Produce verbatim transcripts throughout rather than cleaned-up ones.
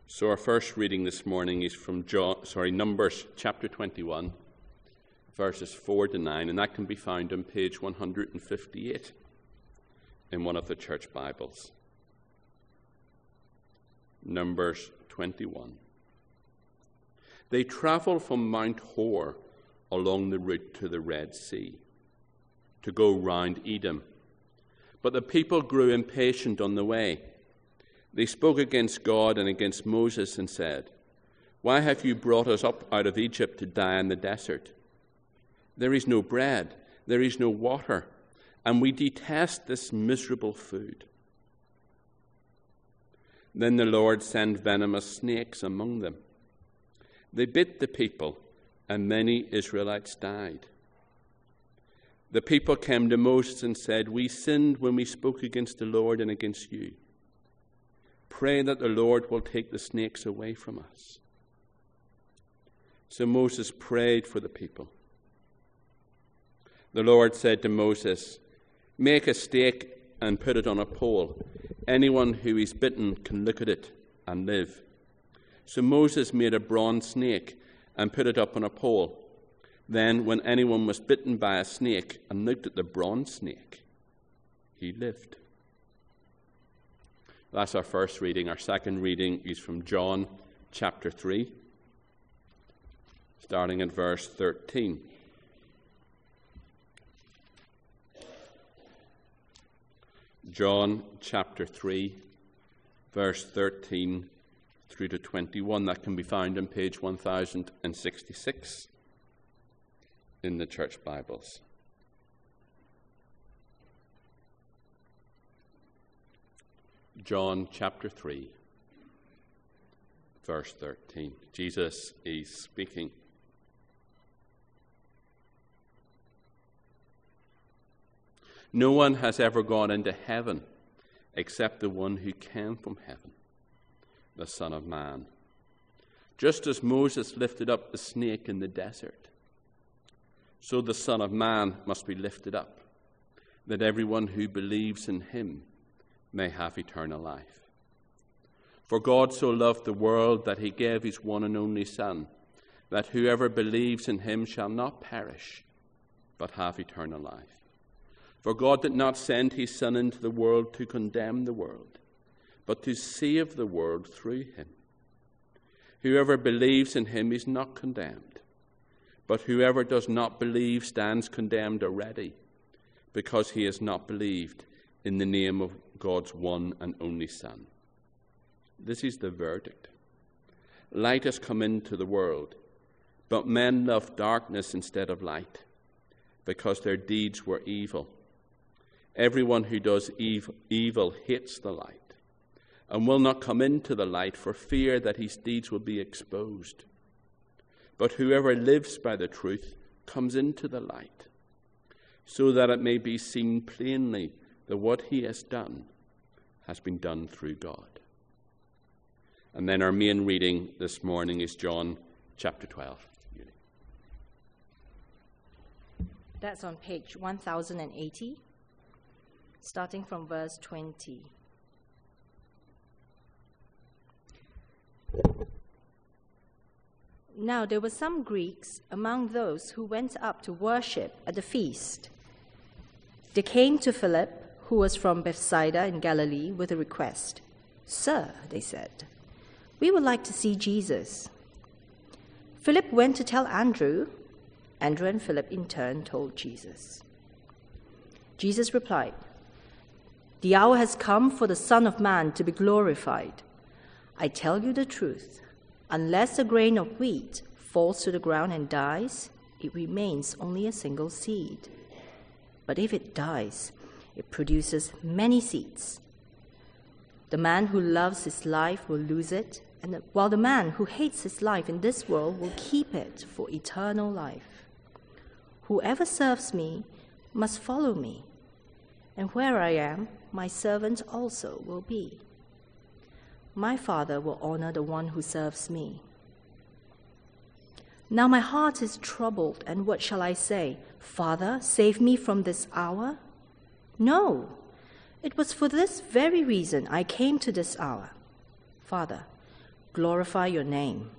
So our first reading this morning is from John, sorry, Numbers chapter twenty-one, verses four to nine, and that can be found on page one hundred fifty-eight in one of the church Bibles. Numbers twenty-one. They travelled from Mount Hor along the route to the Red Sea, to go round Edom. But the people grew impatient on the way. They spoke against God and against Moses and said, "Why have you brought us up out of Egypt to die in the desert? There is no bread, there is no water, and we detest this miserable food." Then the Lord sent venomous snakes among them. They bit the people, and many Israelites died. The people came to Moses and said, "We sinned when we spoke against the Lord and against you. Pray that the Lord will take the snakes away from us." So Moses prayed for the people. The Lord said to Moses, "Make a stake and put it on a pole. Anyone who is bitten can look at it and live." So Moses made a bronze snake and put it up on a pole. Then when anyone was bitten by a snake and looked at the bronze snake, he lived. That's our first reading. Our second reading is from John chapter three, starting at verse thirteen. John chapter three, verse thirteen through to twenty-one. That can be found on page one thousand sixty-six in the church Bibles. John chapter three, verse thirteen. Jesus is speaking. "No one has ever gone into heaven except the one who came from heaven, the Son of Man. Just as Moses lifted up the snake in the desert, so the Son of Man must be lifted up, that everyone who believes in him may have eternal life. For God so loved the world that he gave his one and only Son, that whoever believes in him shall not perish, but have eternal life. For God did not send his Son into the world to condemn the world, but to save the world through him. Whoever believes in him is not condemned, but whoever does not believe stands condemned already, because he has not believed in the name of God's one and only Son. This is the verdict. Light has come into the world, but men loved darkness instead of light, because their deeds were evil. Everyone who does evil, evil hates the light, and will not come into the light for fear that his deeds will be exposed. But whoever lives by the truth comes into the light, so that it may be seen plainly that what he has done has been done through God." And then our main reading this morning is John chapter twelve. That's on page one thousand eighty, starting from verse twenty. Now there were some Greeks among those who went up to worship at the feast. They came to Philip, who was from Bethsaida in Galilee, with a request. "Sir," they said, "we would like to see Jesus." Philip went to tell Andrew. Andrew and Philip in turn told Jesus. Jesus replied, "The hour has come for the Son of Man to be glorified. I tell you the truth, unless a grain of wheat falls to the ground and dies, it remains only a single seed. But if it dies, it produces many seeds. The man who loves his life will lose it, and the, while the man who hates his life in this world will keep it for eternal life. Whoever serves me must follow me, and where I am, my servant also will be. My Father will honor the one who serves me. Now my heart is troubled, and what shall I say? Father, save me from this hour? No, it was for this very reason I came to this hour. Father, glorify your name."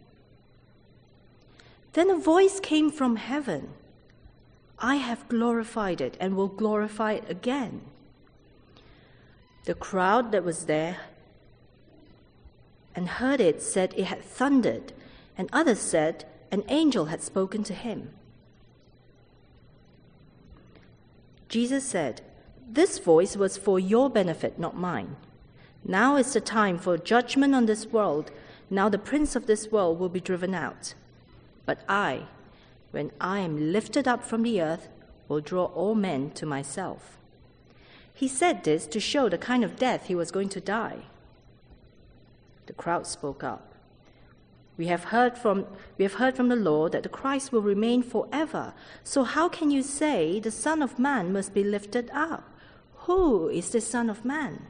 Then a voice came from heaven, "I have glorified it and will glorify it again." The crowd that was there and heard it said it had thundered, and others said an angel had spoken to him. Jesus said, "This voice was for your benefit, not mine. Now is the time for judgment on this world. Now the prince of this world will be driven out. But I, when I am lifted up from the earth, will draw all men to myself." He said this to show the kind of death he was going to die. The crowd spoke up. We have heard from we have heard from the Lord that the Christ will remain forever. So how can you say the Son of Man must be lifted up? Who is the Son of Man?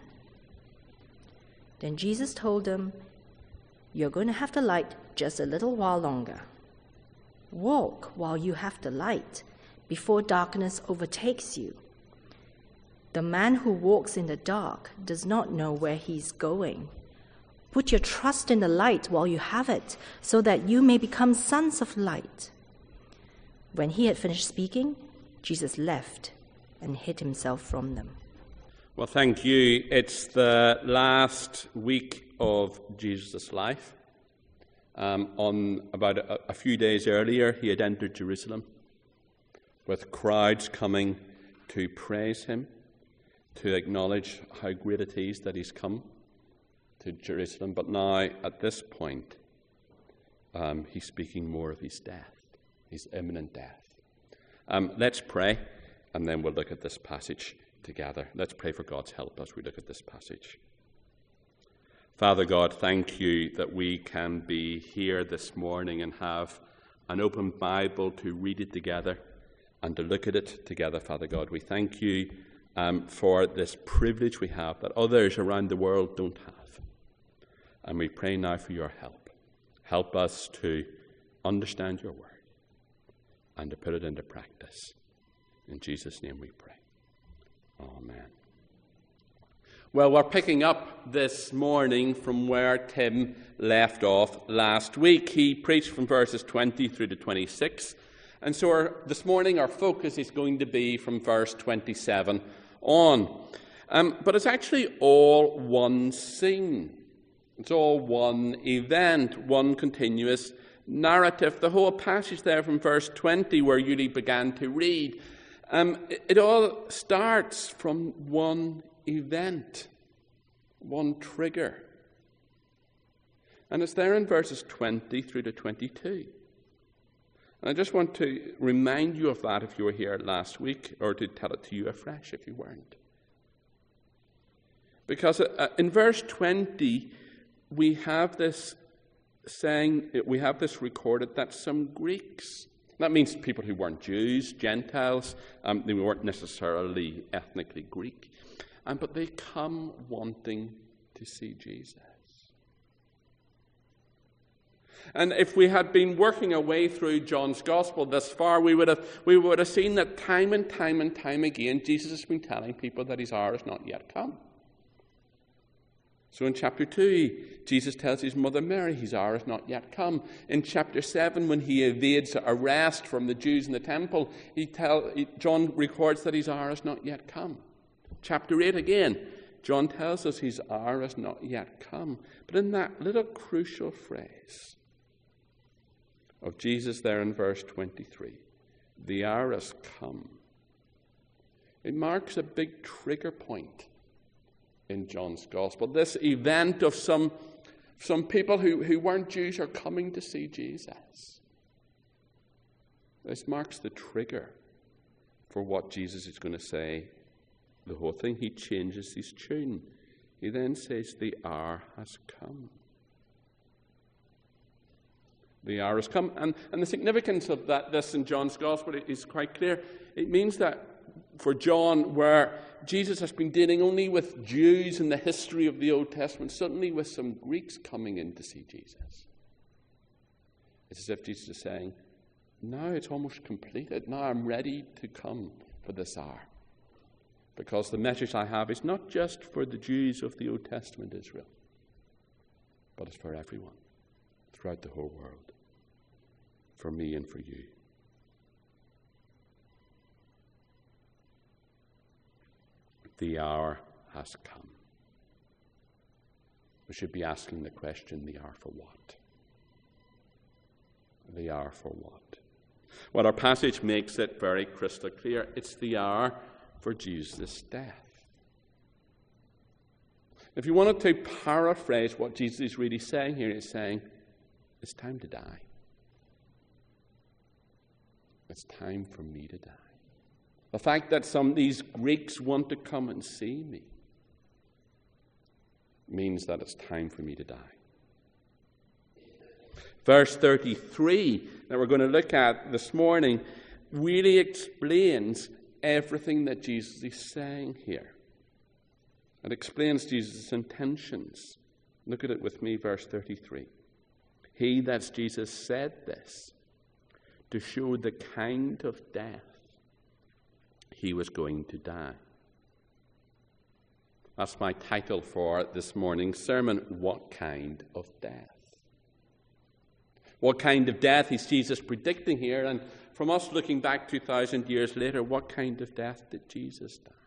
Then Jesus told them, "You're going to have the light just a little while longer. Walk while you have the light, before darkness overtakes you. The man who walks in the dark does not know where he's going. Put your trust in the light while you have it, so that you may become sons of light." When he had finished speaking, Jesus left and hid himself from them. Well, thank you. It's the last week of Jesus' life. Um, on about a, a few days earlier, he had entered Jerusalem with crowds coming to praise him, to acknowledge how great it is that he's come to Jerusalem. But now, at this point, um, he's speaking more of his death, his imminent death. Um, let's pray, and then we'll look at this passage together. Let's pray for God's help as we look at this passage. Father God, thank you that we can be here this morning and have an open Bible to read it together and to look at it together, Father God. We thank you um, for this privilege we have that others around the world don't have. And we pray now for your help. Help us to understand your word and to put it into practice. In Jesus' name we pray. Amen. Well, we're picking up this morning from where Tim left off last week. He preached from verses twenty through to twenty-six. And so our, this morning our focus is going to be from verse twenty-seven on. Um, but it's actually all one scene. It's all one event, one continuous narrative. The whole passage there from verse twenty where Yuli began to read, um, it, it all starts from one event, one trigger. And it's there in verses twenty through to twenty-two. And I just want to remind you of that if you were here last week, or to tell it to you afresh if you weren't. Because in verse twenty, we have this saying, we have this recorded that some Greeks, that means people who weren't Jews, Gentiles, um, they weren't necessarily ethnically Greek, um, but they come wanting to see Jesus. And if we had been working our way through John's Gospel thus far, we would have we would have seen that time and time and time again, Jesus has been telling people that his hour has not yet come. So in chapter two, Jesus tells his mother Mary his hour has not yet come. In chapter seven, when he evades arrest from the Jews in the temple, he tell, he, John records that his hour has not yet come. Chapter eight again, John tells us his hour has not yet come. But in that little crucial phrase of Jesus there in verse twenty-three, the hour has come, it marks a big trigger point in John's Gospel. This event of some, some people who, who weren't Jews are coming to see Jesus. This marks the trigger for what Jesus is going to say. The whole thing, he changes his tune. He then says, the hour has come. The hour has come. And, and the significance of that, this in John's Gospel is quite clear. It means that for John, where Jesus has been dealing only with Jews in the history of the Old Testament, suddenly with some Greeks coming in to see Jesus. It's as if Jesus is saying, now it's almost completed. Now I'm ready to come for this hour. Because the message I have is not just for the Jews of the Old Testament Israel, but it's for everyone. throughout the whole world, for me and for you. The hour has come. We should be asking the question, the hour for what? The hour for what? Well, our passage makes it very crystal clear. It's the hour for Jesus' death. If you wanted to paraphrase what Jesus is really saying here, he's saying, it's time to die. It's time for me to die. The fact that some of these Greeks want to come and see me means that it's time for me to die. Verse thirty-three that we're going to look at this morning really explains everything that Jesus is saying here. It explains Jesus' intentions. Look at it with me, verse thirty-three. He, that's Jesus, said this to show the kind of death he was going to die. That's my title for this morning's sermon. What kind of death? What kind of death is Jesus predicting here? And from us looking back two thousand years later, what kind of death did Jesus die?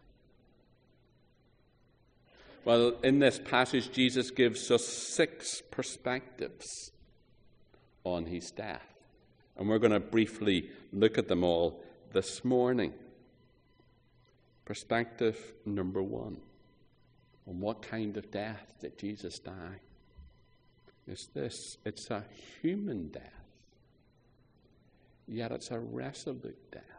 Well, in this passage, Jesus gives us six perspectives on his death. And we're going to briefly look at them all this morning. Perspective number one. On what kind of death did Jesus die? Is this. It's a human death. Yet it's a resolute death.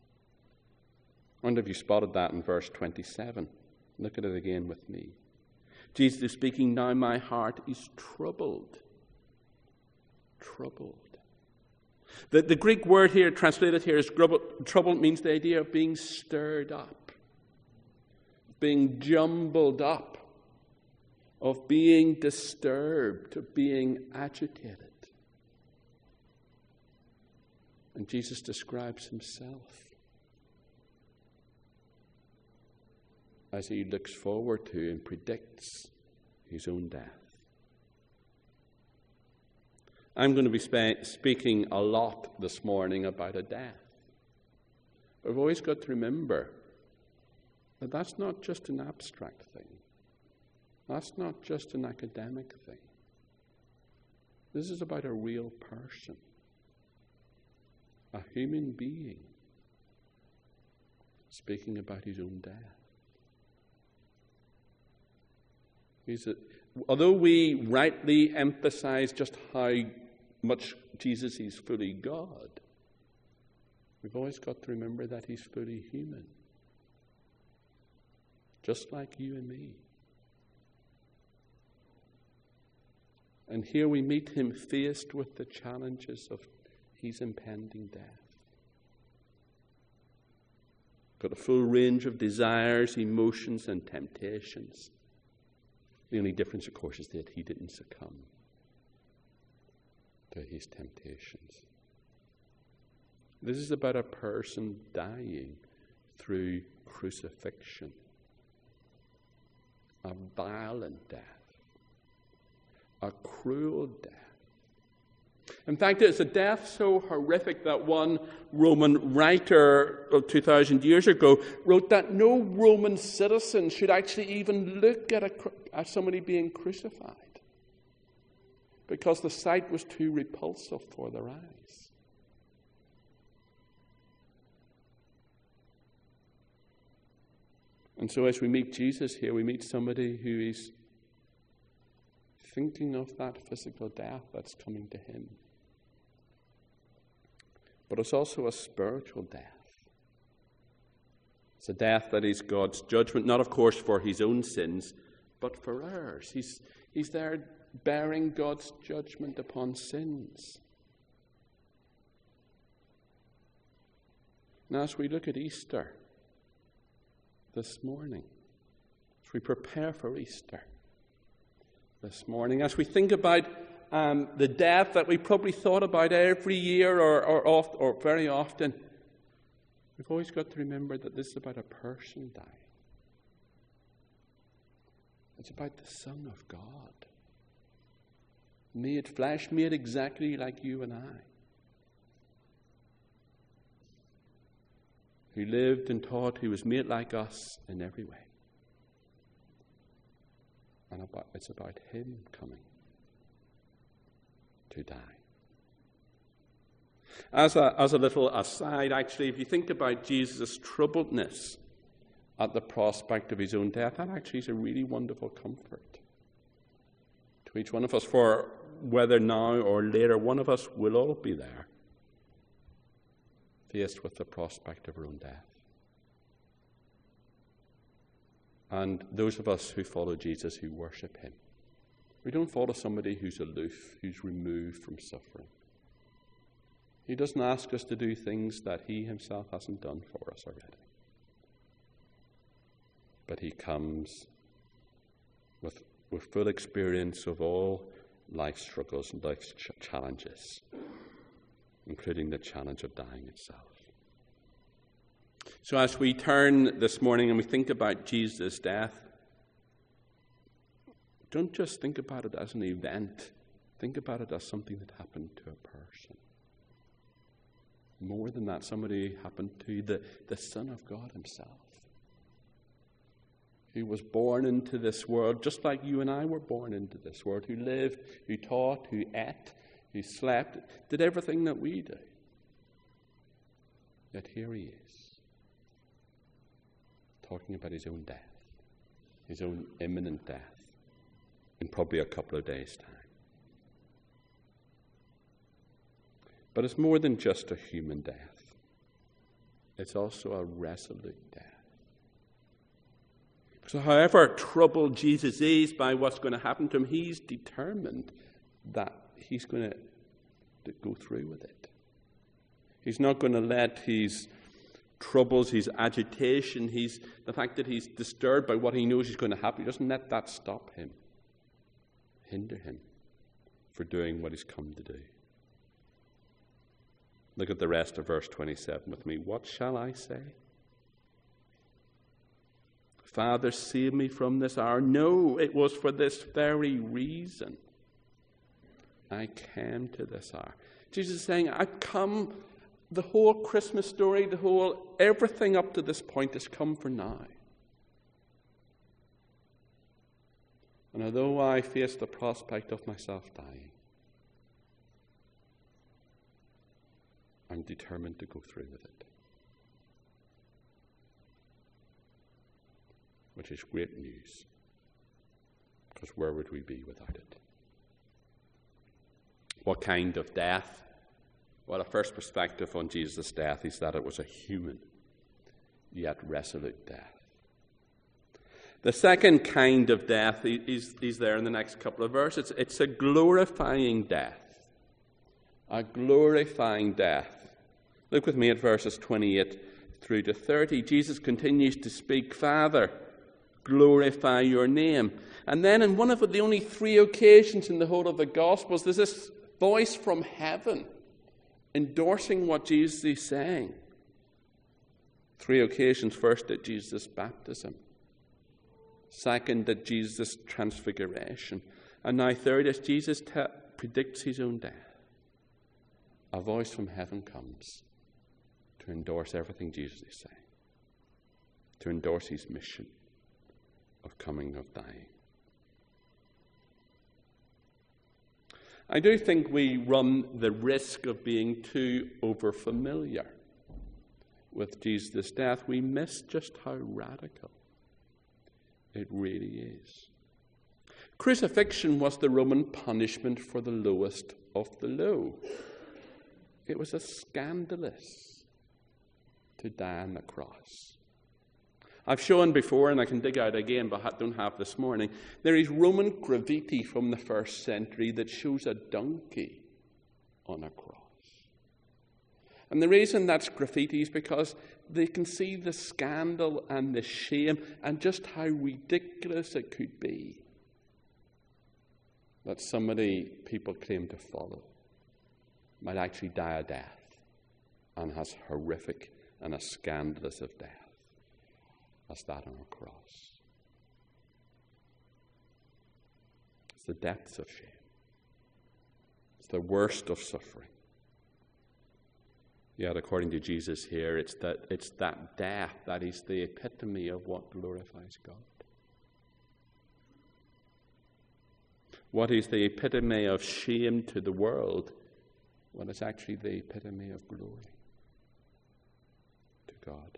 I wonder if you spotted that in verse twenty-seven. Look at it again with me. Jesus is speaking, now my heart is troubled. Troubled. The, the Greek word here, translated here as troubled, means the idea of being stirred up, being jumbled up, of being disturbed, of being agitated. And Jesus describes himself as he looks forward to and predicts his own death. I'm going to be spe- speaking a lot this morning about a death. We've always got to remember that that's not just an abstract thing. That's not just an academic thing. This is about a real person, a human being, speaking about his own death. He's a, although we rightly emphasize just how much Jesus is fully God, we've always got to remember that he's fully human, just like you and me. And here we meet him faced with the challenges of his impending death. Got a full range of desires, emotions, and temptations. The only difference, of course, is that he didn't succumb to his temptations. This is about a person dying through crucifixion, a violent death, a cruel death. In fact, it's a death so horrific that one Roman writer of two thousand years ago wrote that no Roman citizen should actually even look at, a, at somebody being crucified because the sight was too repulsive for their eyes. And so as we meet Jesus here, we meet somebody who is thinking of that physical death that's coming to him. But it's also a spiritual death. It's a death that is God's judgment, not of course for his own sins, but for ours. He's, he's there bearing God's judgment upon sins. Now as we look at Easter this morning, as we prepare for Easter this morning, as we think about um, the death that we probably thought about every year or, or, oft, or very often, we've always got to remember that this is about a person dying. It's about the Son of God. made flesh, made exactly like you and I, who lived and taught, who was made like us in every way. And about, it's about him coming to die. As a, as a little aside, actually, if you think about Jesus' troubledness at the prospect of his own death, that actually is a really wonderful comfort to each one of us. For whether now or later, one of us will all be there, faced with the prospect of our own death. And those of us who follow Jesus, who worship him, we don't follow somebody who's aloof, who's removed from suffering. He doesn't ask us to do things that he himself hasn't done for us already. But he comes with, with full experience of all life's struggles and life's ch- challenges, including the challenge of dying itself. So as we turn this morning and we think about Jesus' death, don't just think about it as an event. Think about it as something that happened to a person. More than that, somebody happened to the, the Son of God himself, who was born into this world just like you and I were born into this world, who lived, who taught, who ate, who slept, did everything that we do. Yet here he is, talking about his own death, his own imminent death, in probably a couple of days' time. But it's more than just a human death. It's also a resolute death. So however troubled Jesus is by what's going to happen to him, he's determined that he's going to, to go through with it. He's not going to let his troubles, his agitation, his, the fact that he's disturbed by what he knows is going to happen, he doesn't let that stop him, hinder him for doing what he's come to do. Look at the rest of verse twenty-seven with me. What shall I say? Father, save me from this hour. No, it was for this very reason I came to this hour. Jesus is saying, I've come, the whole Christmas story, the whole, everything up to this point has come for now. And although I face the prospect of myself dying, I'm determined to go through with it. Which is great news, because where would we be without it? What kind of death? Well, a first perspective on Jesus' death is that it was a human, yet resolute death. The second kind of death is, is there in the next couple of verses. It's, it's a glorifying death. A glorifying death. Look with me at verses twenty-eight through to thirty. Jesus continues to speak, Father, glorify your name. And then in one of the only three occasions in the whole of the Gospels, there's this voice from heaven endorsing what Jesus is saying. Three occasions. First, at Jesus' baptism. Second, at Jesus' transfiguration. And now third, as Jesus te- predicts his own death. A voice from heaven comes to endorse everything Jesus is saying. To endorse his mission of coming, of dying. I do think we run the risk of being too overfamiliar with Jesus' death. We miss just how radical it really is. Crucifixion was the Roman punishment for the lowest of the low. It was a scandalous to die on the cross. I've shown before, and I can dig out again, but I don't have this morning, there is Roman graffiti from the first century that shows a donkey on a cross. And the reason that's graffiti is because they can see the scandal and the shame and just how ridiculous it could be that somebody people claim to follow might actually die a death and as horrific and as scandalous of death as that on a cross. It's the depths of shame. It's the worst of suffering. Yet, according to Jesus here, it's that, it's that death that is the epitome of what glorifies God. What is the epitome of shame to the world? Well, it's actually the epitome of glory to God.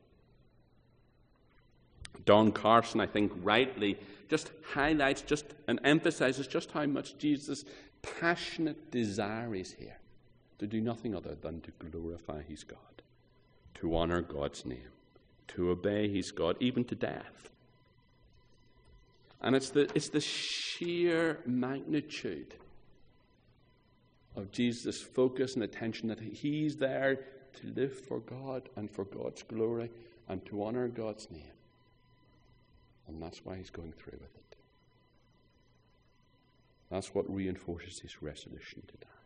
Don Carson, I think, rightly just highlights just and emphasizes just how much Jesus' passionate desire is here to do nothing other than to glorify his God, to honor God's name, to obey his God, even to death. And it's the, it's the sheer magnitude of Jesus' focus and attention that he's there to live for God and for God's glory and to honor God's name. And that's why he's going through with it. That's what reinforces his resolution to die.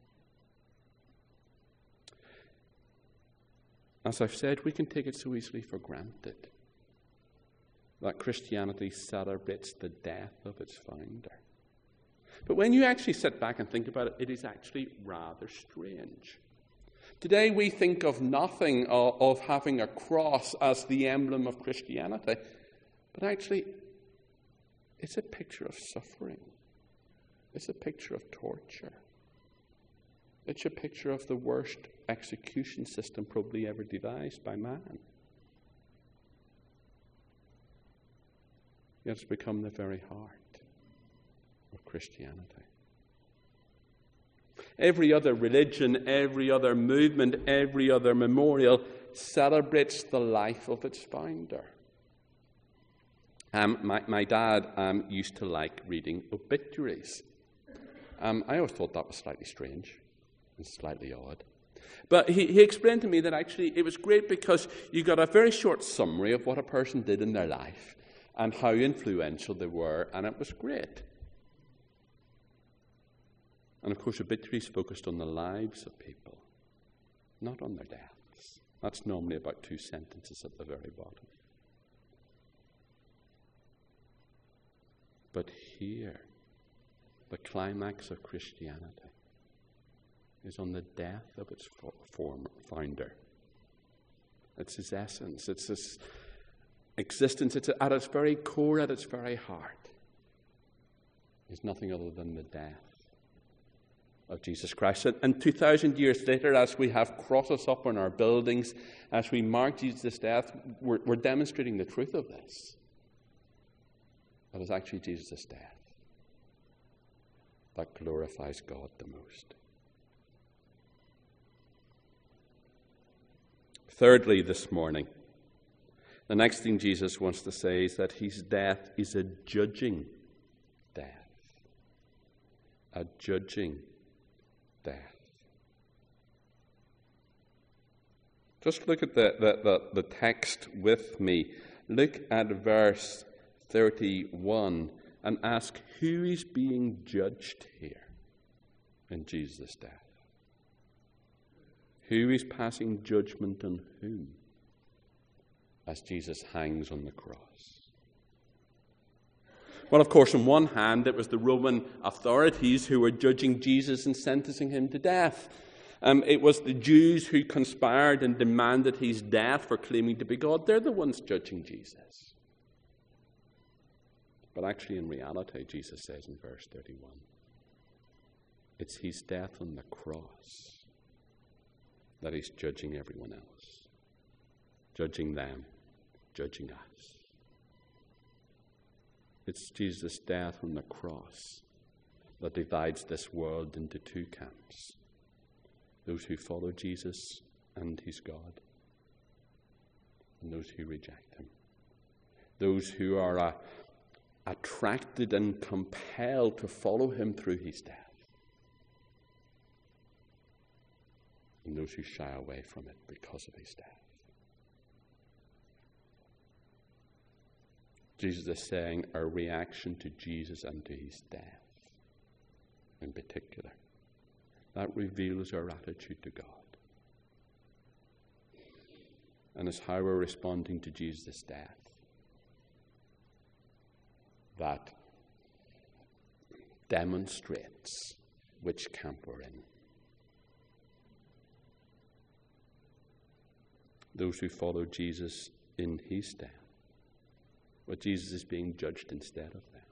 As I've said, we can take it so easily for granted that Christianity celebrates the death of its founder. But when you actually sit back and think about it, it is actually rather strange. Today we think of nothing of, of having a cross as the emblem of Christianity, but actually it's a picture of suffering. It's a picture of torture. It's a picture of the worst execution system probably ever devised by man. Yet it's become the very heart of Christianity. Every other religion, every other movement, every other memorial celebrates the life of its founder. Um, my, my dad um, used to like reading obituaries. Um, I always thought that was slightly strange and slightly odd. But he, he explained to me that actually it was great because you got a very short summary of what a person did in their life and how influential they were, and it was great. And of course, obituaries focused on the lives of people, not on their deaths. That's normally about two sentences at the very bottom. But here, the climax of Christianity is on the death of its former founder. It's his essence. It's his existence. It's at its very core, at its very heart, is nothing other than the death of Jesus Christ. And two thousand years later, as we have crosses up on our buildings, as we mark Jesus' death, we're, we're demonstrating the truth of this. That is actually Jesus' death that glorifies God the most. Thirdly, this morning, the next thing Jesus wants to say is that his death is a judging death. A judging death. Just look at the, the, the, the text with me. Look at verse thirty-one and ask who is being judged here in Jesus' death. Who is passing judgment on whom as Jesus hangs on the cross? Well, of course, on one hand, it was the Roman authorities who were judging Jesus and sentencing him to death. Um, it was the Jews who conspired and demanded his death for claiming to be God. They're the ones judging Jesus. But actually, in reality, Jesus says in verse thirty-one, it's his death on the cross that he's judging everyone else. Judging them, judging us. It's Jesus' death on the cross that divides this world into two camps. Those who follow Jesus and his God, and those who reject him. Those who are uh, attracted and compelled to follow him through his death. And those who shy away from it because of his death. Jesus is saying our reaction to Jesus and to his death, in particular, that reveals our attitude to God. And it's how we're responding to Jesus' death that demonstrates which camp we're in. Those who follow Jesus in his stead, but Jesus is being judged instead of them.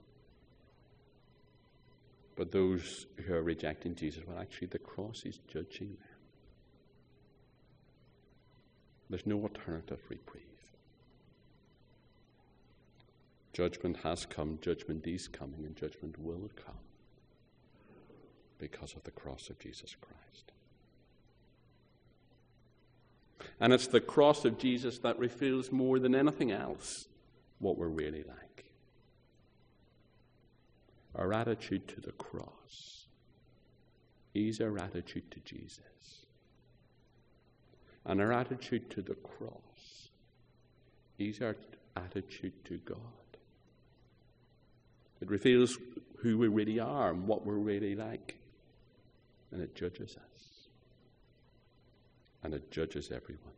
But those who are rejecting Jesus, well, actually the cross is judging them. There's no alternative reprieve. Judgment has come, judgment is coming, and judgment will come because of the cross of Jesus Christ. And it's the cross of Jesus that reveals more than anything else what we're really like. Our attitude to the cross is our attitude to Jesus. And our attitude to the cross is our attitude to God. It reveals who we really are and what we're really like. And it judges us. And it judges everyone.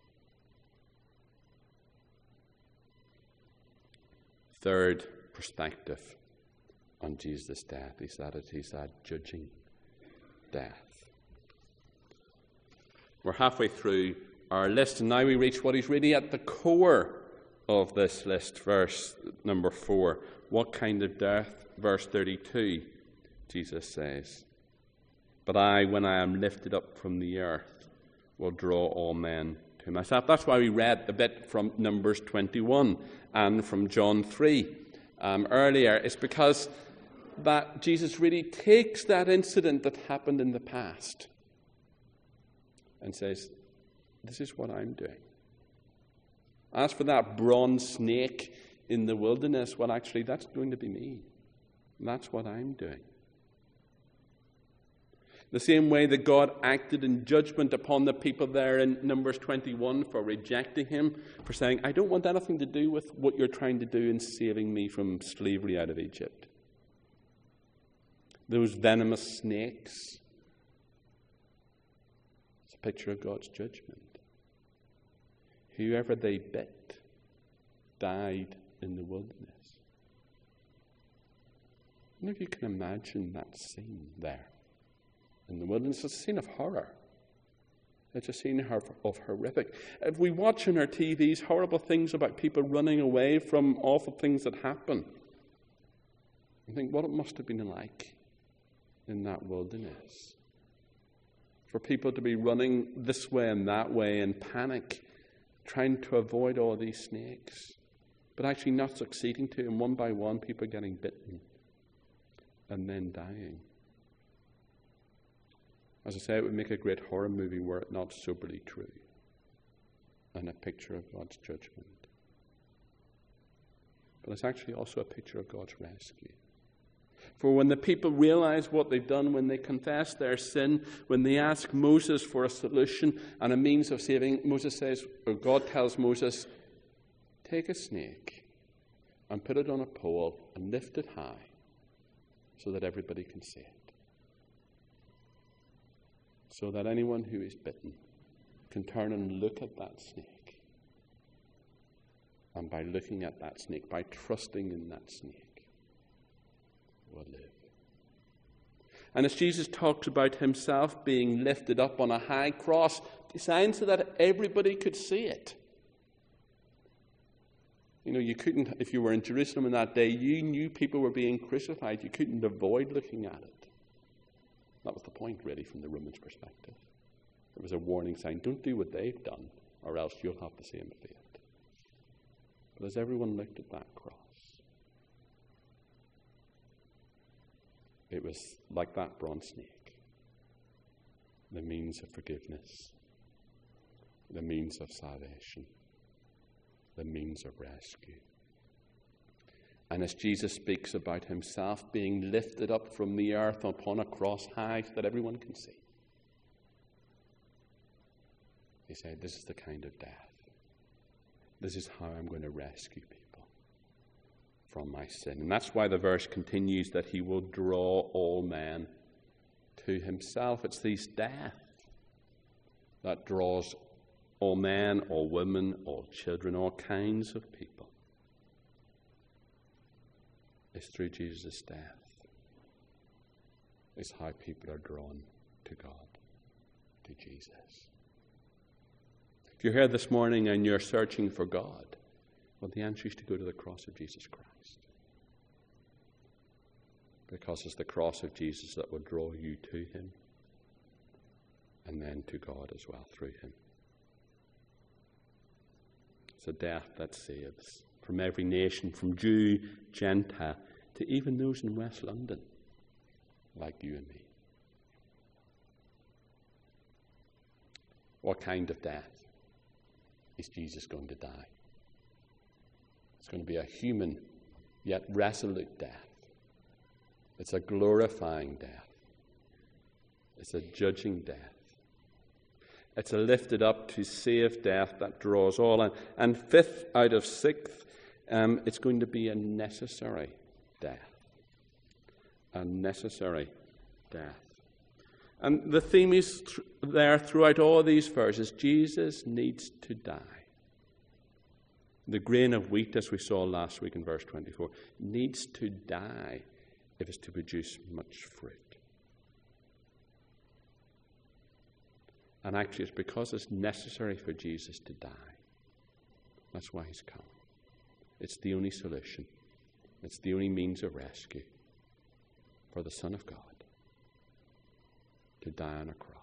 Third perspective on Jesus' death is that it is a judging death. We're halfway through our list, and now we reach what is really at the core of this list, verse number four. What kind of death? Verse thirty-two, Jesus says, "But I, when I am lifted up from the earth, will draw all men to myself." That's why we read the bit from Numbers twenty-one and from John three um, earlier. It's because that Jesus really takes that incident that happened in the past and says, this is what I'm doing. As for that bronze snake in the wilderness, well, actually, that's going to be me. That's what I'm doing. The same way that God acted in judgment upon the people there in Numbers twenty-one for rejecting him, for saying, I don't want anything to do with what you're trying to do in saving me from slavery out of Egypt. Those venomous snakes, it's a picture of God's judgment. Whoever they bit died in the wilderness. I don't know if you can imagine that scene there in the wilderness. It's a scene of horror. It's a scene of, of horrific. If we watch on our T Vs horrible things about people running away from awful things that happen, I think what it must have been like in that wilderness. For people to be running this way and that way in panic, trying to avoid all these snakes, but actually not succeeding to, and one by one people getting bitten and then dying. As I say, it would make a great horror movie were it not soberly true and a picture of God's judgment. But it's actually also a picture of God's rescue. For when the people realize what they've done, when they confess their sin, when they ask Moses for a solution and a means of saving, Moses says, or God tells Moses, take a snake and put it on a pole and lift it high so that everybody can see it. So that anyone who is bitten can turn and look at that snake. And by looking at that snake, by trusting in that snake, will live. And as Jesus talks about himself being lifted up on a high cross, designed so that everybody could see it. You know, you couldn't, if you were in Jerusalem in that day, you knew people were being crucified. You couldn't avoid looking at it. That was the point, really, from the Romans' perspective. It was a warning sign. Don't do what they've done, or else you'll have the same fate. But as everyone looked at that cross, it was like that bronze snake, the means of forgiveness, the means of salvation, the means of rescue. And as Jesus speaks about himself being lifted up from the earth upon a cross high so that everyone can see, he said, this is the kind of death. This is how I'm going to rescue people from my sin. And that's why the verse continues that he will draw all men to himself. It's this death that draws all men, all women, all children, all kinds of people. It's through Jesus' death. is how people are drawn to God, to Jesus. If you're here this morning and you're searching for God, well, the answer is to go to the cross of Jesus Christ. Because it's the cross of Jesus that will draw you to him and then to God as well through him. It's a death that saves from every nation, from Jew, Gentile, to even those in West London, like you and me. What kind of death is Jesus going to die? It's going to be a human, yet resolute death. It's a glorifying death. It's a judging death. It's a lifted up to save death that draws all in. And fifth out of sixth, um, it's going to be a necessary death. A necessary death. And the theme is th- there throughout all these verses. Jesus needs to die. The grain of wheat, as we saw last week in verse twenty-four, needs to die if it's to produce much fruit. And actually, it's because it's necessary for Jesus to die. That's why he's come. It's the only solution. It's the only means of rescue for the Son of God to die on a cross.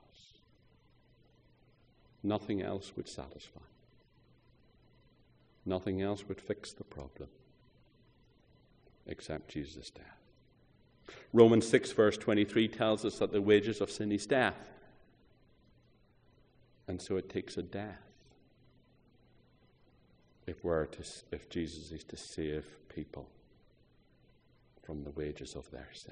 Nothing else would satisfy. Nothing else would fix the problem except Jesus' death. Romans six verse twenty-three tells us that the wages of sin is death. And so it takes a death if we're to, if Jesus is to save people from the wages of their sin.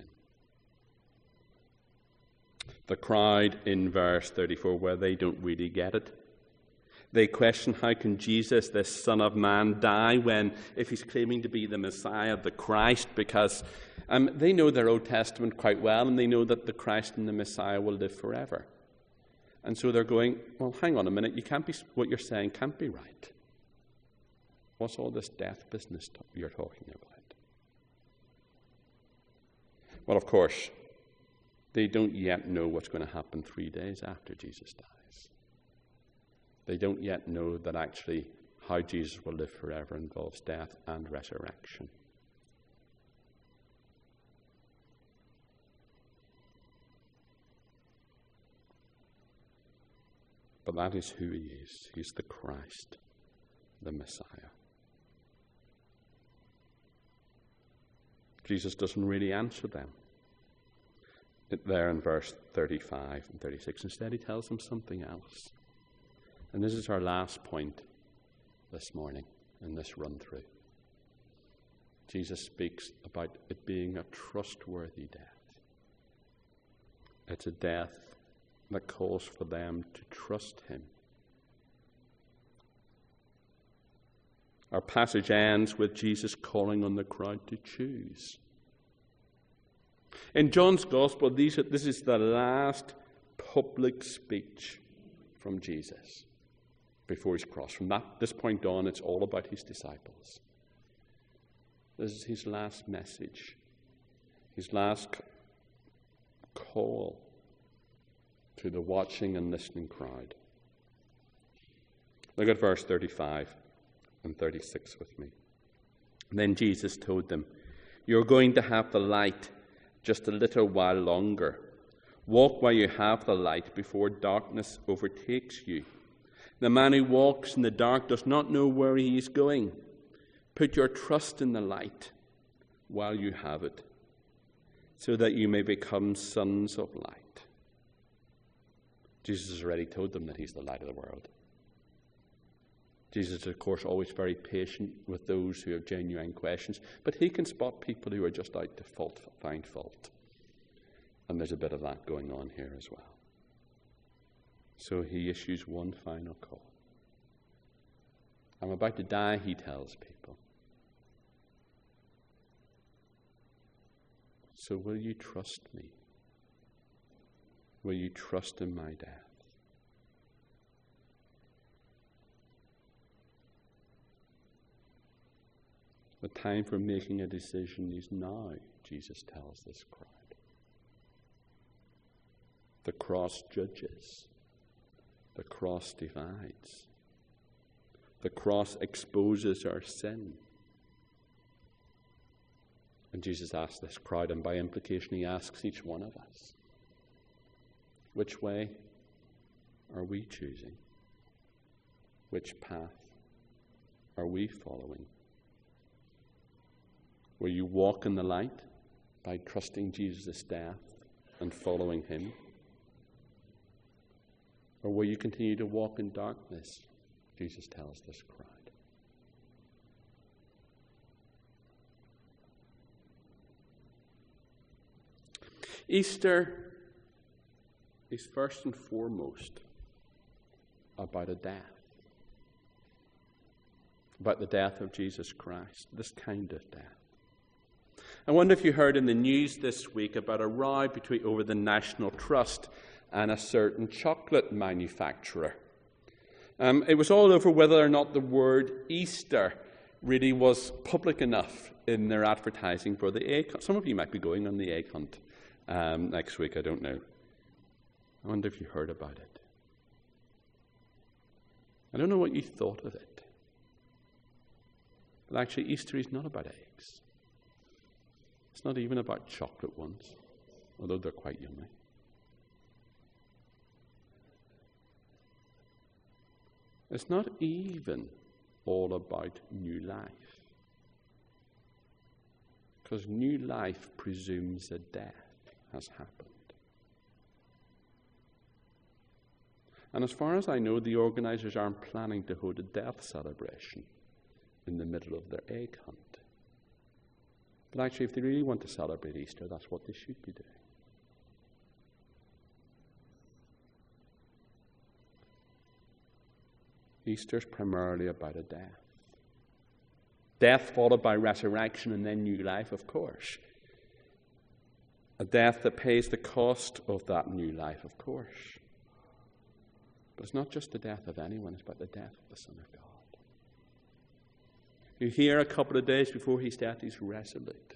The crowd in verse thirty-four, where they don't really get it. They question, how can Jesus, this Son of Man, die when, if he's claiming to be the Messiah, the Christ, because um, they know their Old Testament quite well, and they know that the Christ and the Messiah will live forever. And so they're going, well, hang on a minute, you can't be, what you're saying can't be right. What's all this death business you're talking about? Well, of course, they don't yet know what's going to happen three days after Jesus dies. They don't yet know that actually how Jesus will live forever involves death and resurrection. But that is who he is. He's the Christ, the Messiah. Jesus doesn't really answer them there in verse thirty-five and thirty-six. Instead, he tells them something else. And this is our last point this morning in this run-through. Jesus speaks about it being a trustworthy death. It's a death that calls for them to trust him. Our passage ends with Jesus calling on the crowd to choose. In John's Gospel, these are, this is the last public speech from Jesus before his cross. From that, this point on, it's all about his disciples. This is his last message, his last c- call to the watching and listening crowd. Look at verse thirty-five and thirty-six with me. Then Jesus told them, "You're going to have the light just a little while longer. Walk while you have the light before darkness overtakes you. The man who walks in the dark does not know where he is going. Put your trust in the light while you have it, so that you may become sons of light." Jesus has already told them that he's the light of the world. Jesus is, of course, always very patient with those who have genuine questions, but he can spot people who are just out to fault, find fault. And there's a bit of that going on here as well. So he issues one final call. I'm about to die, he tells people. So will you trust me? Will you trust in my death? The time for making a decision is now, Jesus tells this crowd. The cross judges. The cross divides. The cross exposes our sin. And Jesus asks this crowd, and by implication he asks each one of us, which way are we choosing? Which path are we following? Will you walk in the light by trusting Jesus' death and following him? Or will you continue to walk in darkness? Jesus tells this crowd. Easter is first and foremost about a death. About the death of Jesus Christ, this kind of death. I wonder if you heard in the news this week about a row between over the National Trust and a certain chocolate manufacturer. Um, it was all over whether or not the word Easter really was public enough in their advertising for the egg hunt. Some of you might be going on the egg hunt um, next week, I don't know. I wonder if you heard about it. I don't know what you thought of it. But actually, Easter is not about eggs. It's not even about chocolate ones, although they're quite yummy. It's not even all about new life. Because new life presumes a death has happened. And as far as I know, the organizers aren't planning to hold a death celebration in the middle of their egg hunt. But actually, if they really want to celebrate Easter, that's what they should be doing. Easter is primarily about a death. Death followed by resurrection and then new life, of course. A death that pays the cost of that new life, of course. But it's not just the death of anyone, it's about the death of the Son of God. You hear a couple of days before his death, he's resolute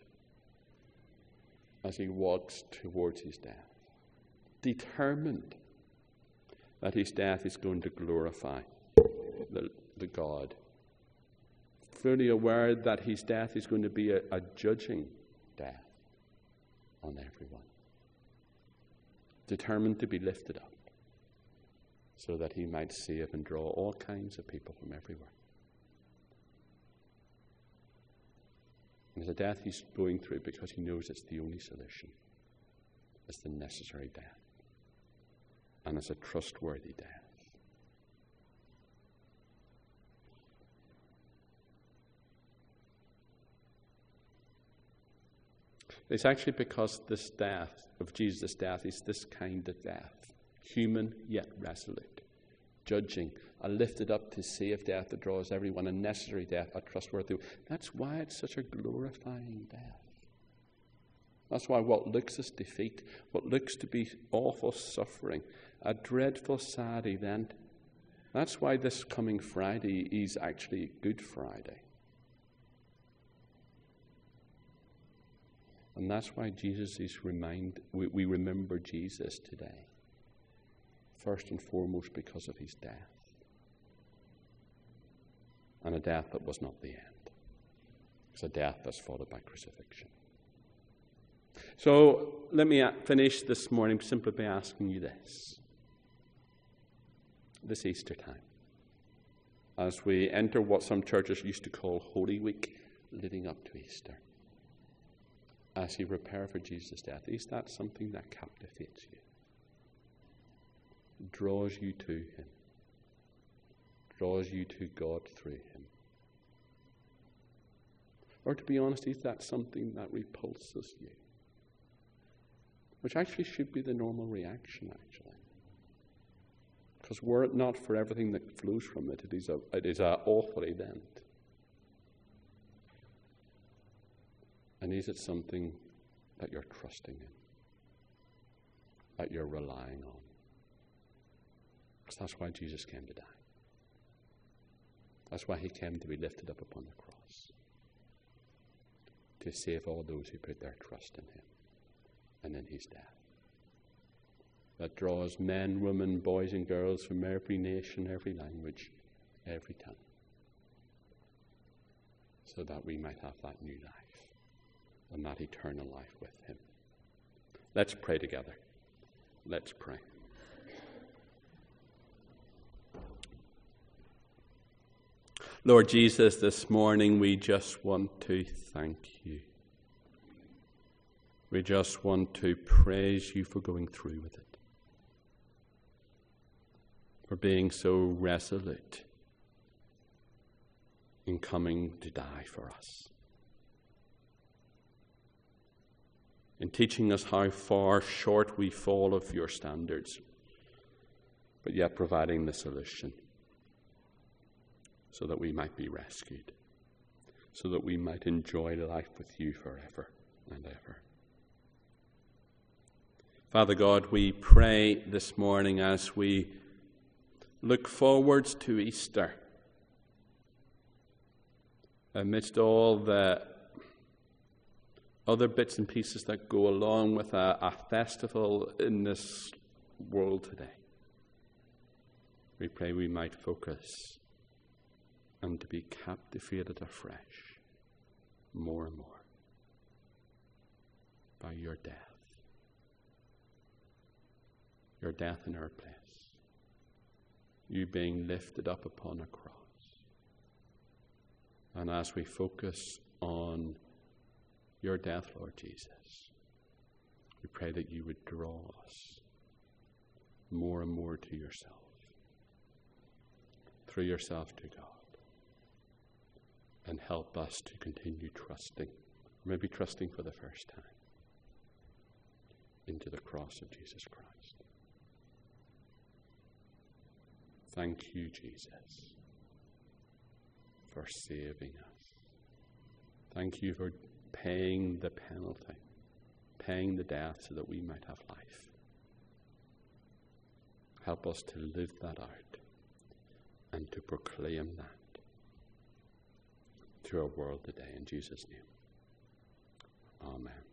as he walks towards his death, determined that his death is going to glorify the, the God, fully aware that his death is going to be a, a judging death on everyone, determined to be lifted up so that he might save and draw all kinds of people from everywhere. And it's a death he's going through because he knows it's the only solution. It's the necessary death. And it's a trustworthy death. It's actually because this death, of Jesus' death, is this kind of death. Human yet resolute. Judging, a lifted up to save death that draws everyone, a necessary death, a trustworthy. That's why it's such a glorifying death. That's why what looks as defeat, what looks to be awful suffering, a dreadful sad event, that's why this coming Friday is actually Good Friday. And that's why Jesus is remind we, we remember Jesus today. First and foremost because of his death. And a death that was not the end. It's a death that's followed by crucifixion. So let me finish this morning simply by asking you this. This Easter time, as we enter what some churches used to call Holy Week, leading up to Easter, as you prepare for Jesus' death, is that something that captivates you? Draws you to him? Draws you to God through him? Or to be honest, is that something that repulses you? Which actually should be the normal reaction, actually. Because were it not for everything that flows from it, it is a, it is an awful event. And is it something that you're trusting in? That you're relying on? Because that's why Jesus came to die. That's why he came to be lifted up upon the cross. To save all those who put their trust in him and in his death. that draws men, women, boys and girls from every nation, every language, every tongue, so that we might have that new life and that eternal life with him. Let's pray together. Let's pray. Lord Jesus, this morning we just want to thank you. We just want to praise you for going through with it, for being so resolute in coming to die for us, in teaching us how far short we fall of your standards, but yet providing the solution so that we might be rescued, so that we might enjoy life with you forever and ever. Father God, we pray this morning as we look forwards to Easter, amidst all the other bits and pieces that go along with a, a festival in this world today. We pray we might focus and to be captivated afresh more and more by your death. Your death in our place. You being lifted up upon a cross. And as we focus on your death, Lord Jesus, we pray that you would draw us more and more to yourself. Through yourself to God. And help us to continue trusting, maybe trusting for the first time, into the cross of Jesus Christ. Thank you, Jesus, for saving us. Thank you for paying the penalty, paying the death so that we might have life. Help us to live that out and to proclaim that to our world today. In Jesus' name, amen.